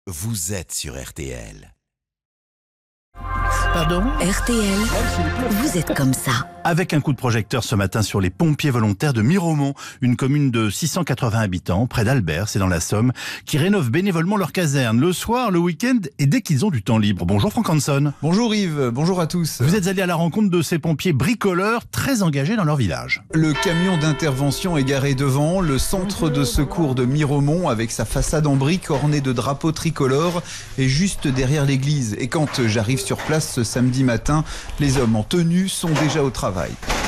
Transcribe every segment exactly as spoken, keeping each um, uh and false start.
Vous êtes sur R T L. Pardon ? R T L, vous êtes comme ça. Avec un coup de projecteur ce matin sur les pompiers volontaires de Miromont, une commune de six cent quatre-vingts habitants, près d'Albert, c'est dans la Somme, qui rénovent bénévolement leur caserne, le soir, le week-end et dès qu'ils ont du temps libre. Bonjour Franck Hanson. Bonjour Yves, bonjour à tous. Vous êtes allé à la rencontre de ces pompiers bricoleurs très engagés dans leur village. Le camion d'intervention est garé devant, le centre de secours de Miromont avec sa façade en briques ornée de drapeaux tricolores est juste derrière l'église. Et quand j'arrive sur place ce samedi matin, les hommes en tenue sont déjà au travail.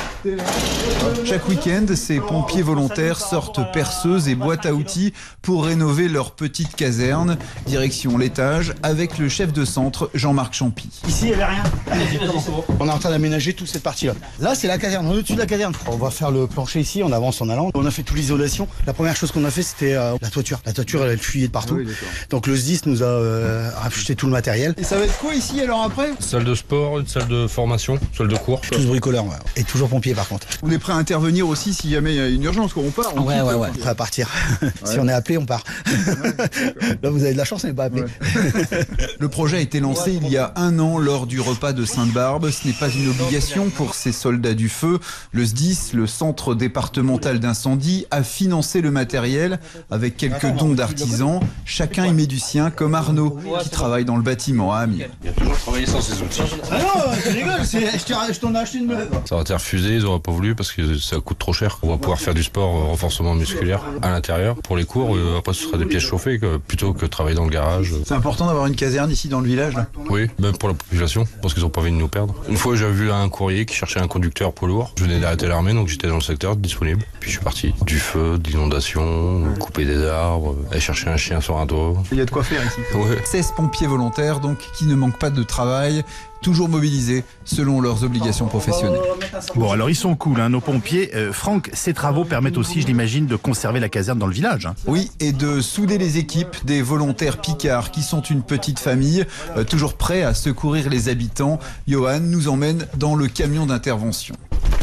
Chaque week-end, ces pompiers volontaires sortent perceuses et boîtes à outils pour rénover leur petite caserne. Direction l'étage avec le chef de centre, Jean-Marc Champy. Ici, il n'y avait rien. On est en train d'aménager toute cette partie-là. Là, c'est la caserne, on est au-dessus de la caserne. On va faire le plancher ici, on avance en allant. On a fait toute l'isolation. La première chose qu'on a fait, c'était euh, la toiture. La toiture, elle fuyait de partout. Ah oui, donc le S D I S nous a euh, acheté tout le matériel. Et ça va être quoi ici alors après ? Salle de sport, une salle de formation, salle de cours. Tous bricoleurs, ouais. Et toujours pompiers par contre. On est prêt à intervenir aussi si jamais il y a une urgence, quoi. On part. On ouais, quitte, ouais, quoi. ouais. Prêt à partir. Ouais. Si on est appelé, on part. Ouais, là, vous avez de la chance, on n'est pas appelé. Ouais. Le projet a été lancé il y a un an lors du repas de Sainte-Barbe. Ce n'est pas une obligation pour ces soldats du feu. Le S D I S, le centre départemental d'incendie, a financé le matériel avec quelques dons d'artisans. Chacun y met du sien, comme Arnaud, qui travaille dans le bâtiment à Amiens. Il a toujours travaillé sans ses outils. Ah non, tu rigoles, je t'en ai acheté une neuve. Ça va être refusé, ils n'auraient pas voulu parce que ça coûte trop cher. On va pouvoir faire du sport euh, renforcement musculaire à l'intérieur. Pour les cours, euh, après ce sera des pièces chauffées que, plutôt que travailler dans le garage. C'est important d'avoir une caserne ici dans le village là. Oui, même pour la population, parce qu'ils n'ont pas envie de nous perdre. Une fois, j'ai vu un courrier qui cherchait un conducteur poids lourd. Je venais d'arrêter l'armée, donc j'étais dans le secteur disponible. Puis je suis parti. Du feu, de l'inondation, couper des arbres, aller chercher un chien sur un toit. Il y a de quoi faire ici. Ouais. seize pompiers volontaires donc qui ne manquent pas de travail, toujours mobilisés selon leurs obligations professionnelles. Bon, alors ils sont cool, hein, nos pompiers. Euh, Franck, ces travaux permettent aussi, je l'imagine, de conserver la caserne dans le village. Hein. Oui, et de souder les équipes des volontaires picards qui sont une petite famille, euh, toujours prêts à secourir les habitants. Johan nous emmène dans le camion d'intervention.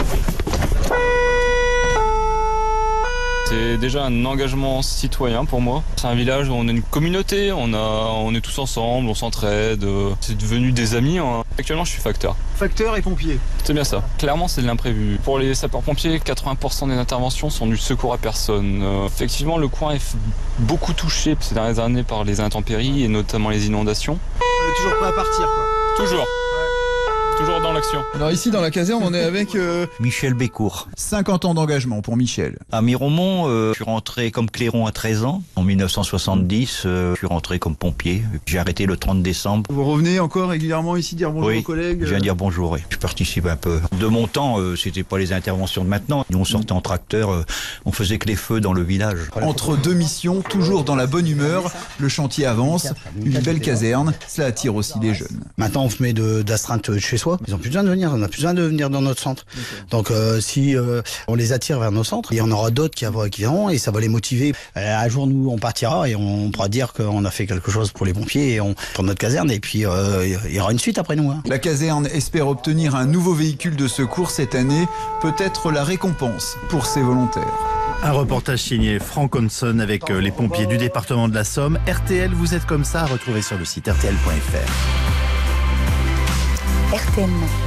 C'est déjà un engagement citoyen pour moi. C'est un village où on a une communauté, on, a, on est tous ensemble, on s'entraide. C'est devenu des amis. Hein. Actuellement, je suis facteur. Facteur et pompier. C'est bien ça. Clairement, c'est de l'imprévu. Pour les sapeurs-pompiers, quatre-vingts pour cent des interventions sont du secours à personne. Euh, effectivement, le coin est beaucoup touché ces dernières années par les intempéries et notamment les inondations. On est toujours prêt à partir, quoi. Toujours. Toujours dans l'action. Alors ici dans la caserne on est avec euh, Michel Bécourt. cinquante ans d'engagement pour Michel. À Miromont, euh, je suis rentré comme clairon à treize ans. En mille neuf cent soixante-dix, euh, je suis rentré comme pompier. J'ai arrêté le trente décembre. Vous revenez encore régulièrement ici dire bonjour oui, aux collègues? Je viens dire bonjour, oui. Je participe un peu. De mon temps, euh, c'était pas les interventions de maintenant. Nous on sortait en tracteur, euh, on faisait que les feux dans le village. Entre deux missions, toujours dans la bonne humeur, le chantier avance, une belle caserne, cela attire aussi les jeunes. Maintenant on se met d'astreinte de chez soi. Ils n'ont plus besoin de venir, on n'a plus besoin de venir dans notre centre. Donc euh, si euh, on les attire vers nos centres, il y en aura d'autres qui, qui viendront et ça va les motiver. Euh, un jour nous on partira et on pourra dire qu'on a fait quelque chose pour les pompiers et on, pour notre caserne et puis euh, il y aura une suite après nous. Hein. La caserne espère obtenir un nouveau véhicule de secours cette année, peut-être la récompense pour ses volontaires. Un reportage signé Franck Hanson avec euh, les pompiers du département de la Somme. R T L, vous êtes comme ça, à retrouver sur le site R T L point F R. R T L.